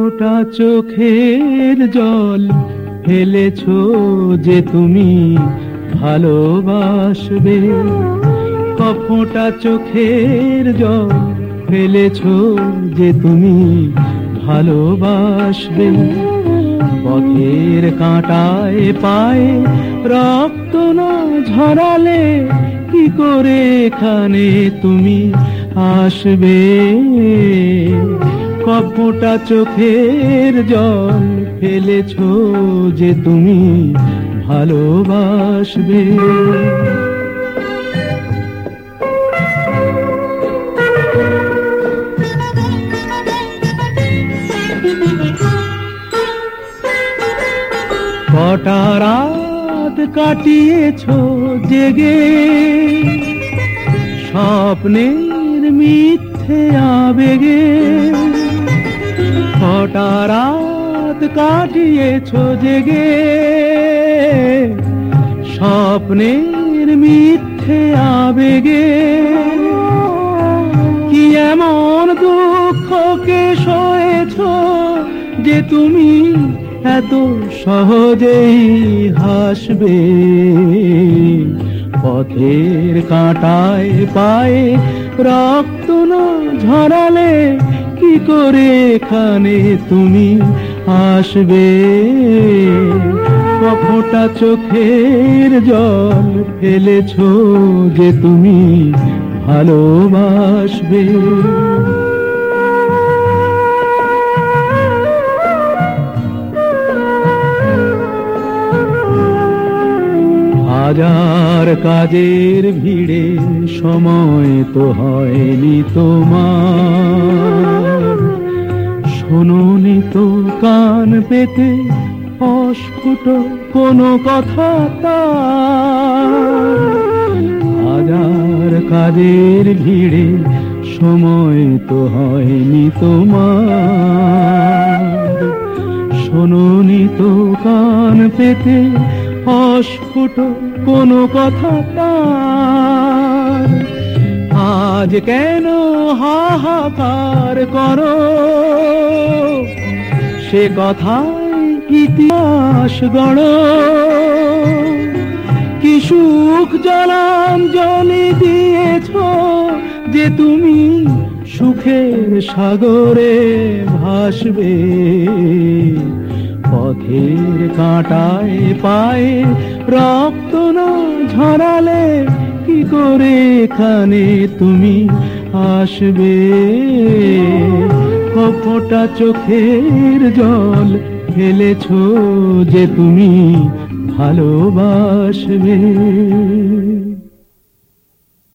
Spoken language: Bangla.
ফোঁটা চোখের জল ফেলেছো যে তুমি ভালোবাসবে, ফোঁটা চোখের জল ফেলেছো যে তুমি ভালোবাসবে। পথের কাঁটায় পায়ে রক্ত না ঝরালে কি করে এখানে তুমি আসবে? ফোঁটা চোখের জল ফেলেছো যে তুমি ভালোবাসবে। কটা রাত কাটিয়েছো জেগে স্বপ্নের মিথ্যে আবেগে, কটা রাত কাটিয়েছো জেগে স্বপ্নের মিথ্যে আবেগে। কি এমন দুঃখকে সয়েছো যে তুমি এত সহজেই হাসবে? পথের কাঁটায় পায়ে রক্ত না ঝরালে কি করে এখানে তুমি আসবে? ফোঁটা চোখের জল ফেলেছো যে তুমি ভালোবাসবে। হাজার কাজের ভিড়ে সময় তো হয়নি তোমার, শোনোনি তো কান পেতে অস্ফুট কোনো কথা তার। হাজার কাজের ভিড়ে সময় তো হয়নি তোমার, শোনোনি তো কান পেতে অস্ফুট কোনো কথা তার। আজ কেন হাহাকার করো সে কথায় ইতিহাস গড়ো? কি সুখ জলাঞ্জলি দিয়েছো যে তুমি সুখের সাগরে ভাসবে? পথের কাঁটায় পায়ে রক্ত না ঝরালে কি করে এখানে তুমি আসবে? ফোঁটা চোখের জল ফেলেছো যে তুমি ভালোবাসবে।